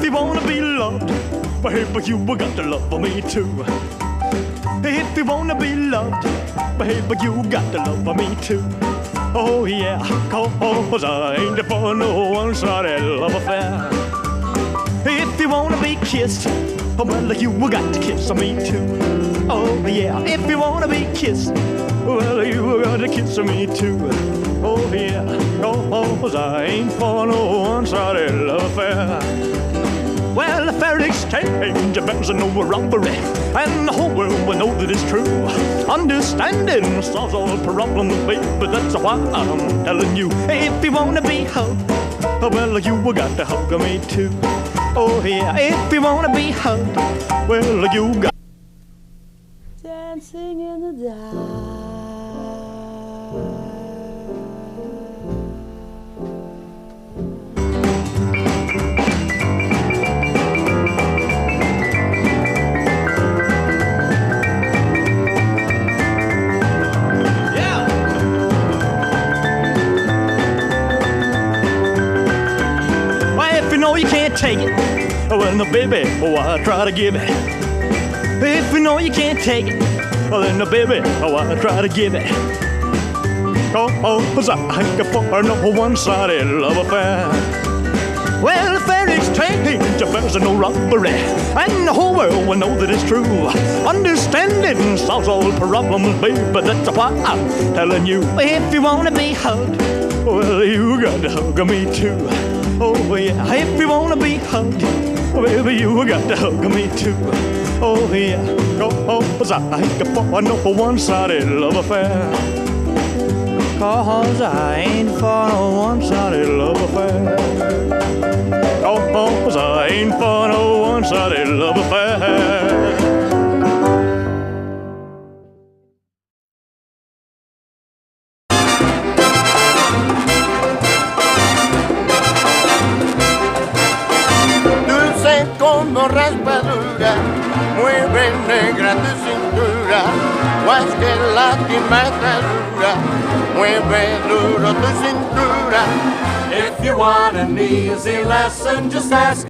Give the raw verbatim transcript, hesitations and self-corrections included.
you wanna be loved, baby, you got to love me too. If you wanna be loved, baby, you got to love me too. Oh yeah, cause I ain't for no one-sided love affair. If you wanna be kissed, well, you got to kiss me too. Oh yeah, if you wanna be kissed, well, you got to kiss me too. Oh yeah, cause I ain't for no one-sided love affair. Well, a fair exchange bears no robbery, and the whole world will know that it's true. Understanding solves all problems, baby, that's why I'm telling you. If you wanna be hugged, well, you got to hug me too. Oh yeah, if you wanna be hugged, well, you got dancing in the dark. You can't take it, well, no, baby, oh, I try to give it. If you know you can't take it, well, then, no, baby, oh, I try to give it. Oh, oh, cause I ain't for no one-sided love affair. Well, a fair exchange, there's no robbery, and the whole world will know that it's true. Understanding solves all problems, baby, that's why I'm telling you. If you wanna be hugged, well, you got to hug me too. Oh yeah, if you wanna be hugged, baby, you got to hug me too. Oh yeah, oh, cause I ain't for no one-sided love affair. Cause I ain't for no one-sided love affair. Oh, cause I ain't for no one-sided love affair. Como raspadura, mueve negra tu cintura, guas que lástima dura, mueve duro tu cintura. If you want an easy lesson, just ask